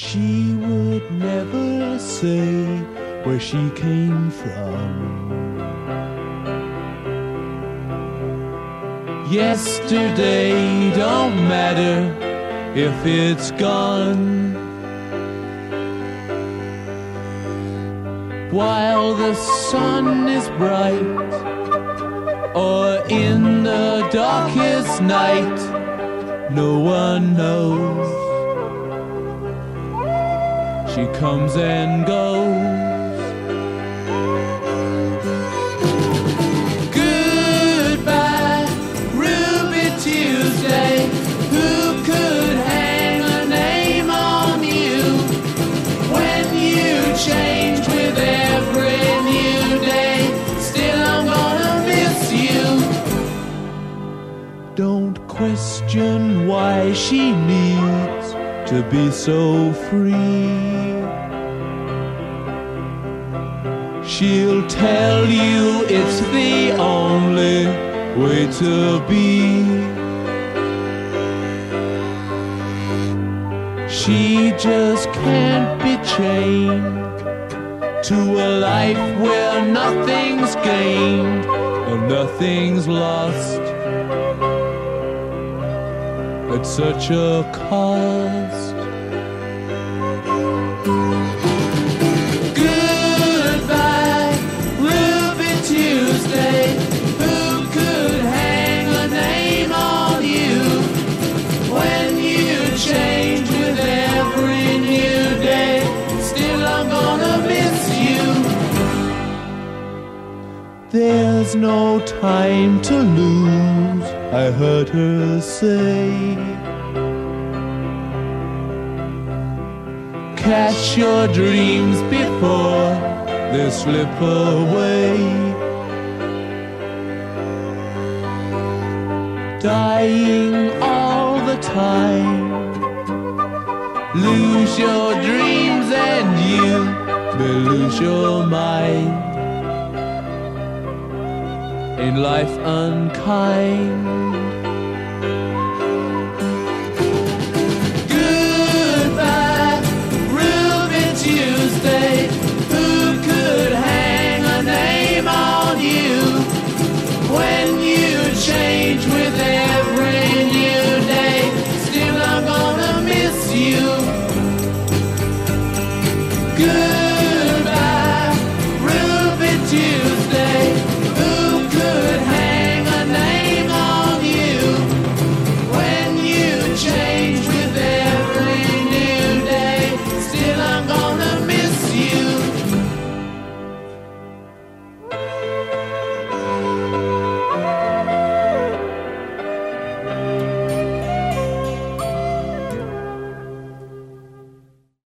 She would never say where she came from. Yesterday don't matter if it's gone. While the sun is bright, or in the darkest night, no one knows. She comes and goes. Goodbye, Ruby Tuesday. Who could hang a name on you when you change with every new day? Still I'm gonna miss you. Don't question why she needs to be so free. She'll tell you it's the only way to be. She just can't be chained to a life where nothing's gained and nothing's lost at such a cost. Goodbye, Ruby Tuesday. Who could hang a name on you when you change with every new day? Still I'm gonna miss you. There's no time to lose, I heard her say. Catch your dreams before they slip away. Dying all the time. Lose your dreams and you may lose your mind. Ain't life unkind?